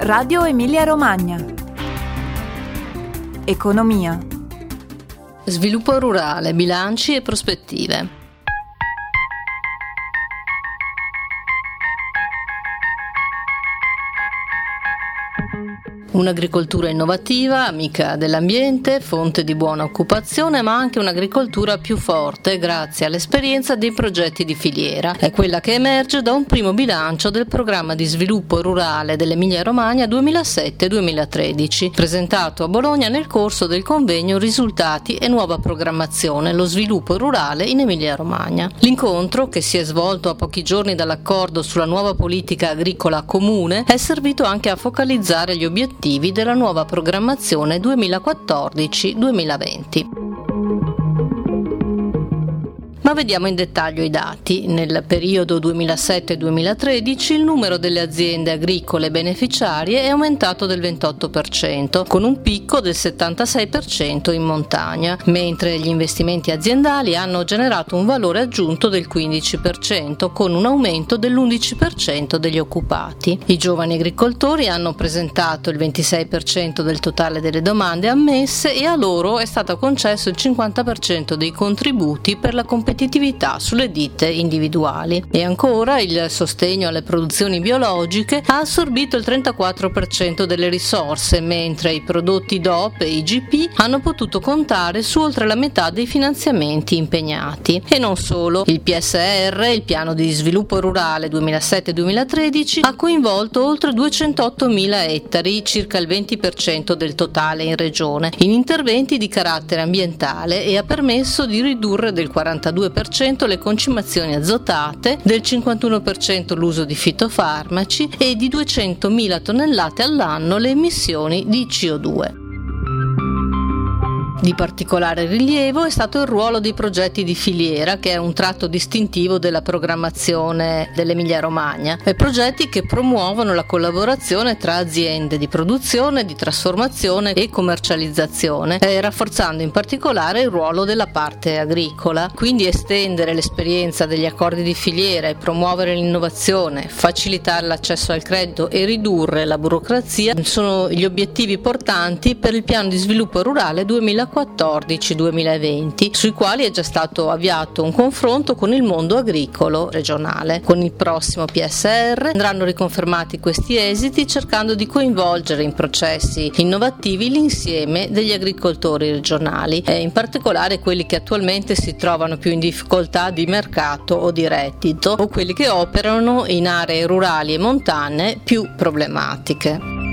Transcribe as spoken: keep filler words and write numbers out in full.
Radio Emilia Romagna. Economia. Sviluppo rurale, bilanci e prospettive. Un'agricoltura innovativa, amica dell'ambiente, fonte di buona occupazione, ma anche un'agricoltura più forte grazie all'esperienza dei progetti di filiera. È quella che emerge da un primo bilancio del programma di sviluppo rurale dell'Emilia Romagna duemilasette duemilatredici, presentato a Bologna nel corso del convegno Risultati e nuova programmazione, lo sviluppo rurale in Emilia Romagna. L'incontro, che si è svolto a pochi giorni dall'accordo sulla nuova politica agricola comune, è servito anche a focalizzare gli obiettivi della nuova programmazione duemilaquattordici duemilaventi. Ma vediamo in dettaglio i dati. Nel periodo duemilasette duemilatredici il numero delle aziende agricole beneficiarie è aumentato del ventotto per cento, con un picco del settantasei per cento in montagna, mentre gli investimenti aziendali hanno generato un valore aggiunto del quindici per cento, con un aumento dell'undici per cento degli occupati. I giovani agricoltori hanno presentato il ventisei per cento del totale delle domande ammesse e a loro è stato concesso il cinquanta per cento dei contributi per la competitività sulle ditte individuali. E ancora il sostegno alle produzioni biologiche ha assorbito il trentaquattro per cento delle risorse, mentre i prodotti D O P e I G P hanno potuto contare su oltre la metà dei finanziamenti impegnati. E non solo, il P S R, il piano di sviluppo rurale duemilasette duemilatredici, ha coinvolto oltre duecentottomila ettari, circa il venti per cento del totale in regione, in interventi di carattere ambientale e ha permesso di ridurre del quarantadue per cento le concimazioni azotate, del cinquantuno per cento l'uso di fitofarmaci e di duecentomila tonnellate all'anno le emissioni di C O due. Di particolare rilievo è stato il ruolo dei progetti di filiera, che è un tratto distintivo della programmazione dell'Emilia Romagna, e progetti che promuovono la collaborazione tra aziende di produzione, di trasformazione e commercializzazione, e rafforzando in particolare il ruolo della parte agricola. Quindi estendere l'esperienza degli accordi di filiera e promuovere l'innovazione, facilitare l'accesso al credito e ridurre la burocrazia sono gli obiettivi portanti per il piano di sviluppo rurale duemilaquattordici duemilaventi, sui quali è già stato avviato un confronto con il mondo agricolo regionale. Con il prossimo P S R andranno riconfermati questi esiti, cercando di coinvolgere in processi innovativi l'insieme degli agricoltori regionali, e in particolare quelli che attualmente si trovano più in difficoltà di mercato o di reddito, o quelli che operano in aree rurali e montane più problematiche.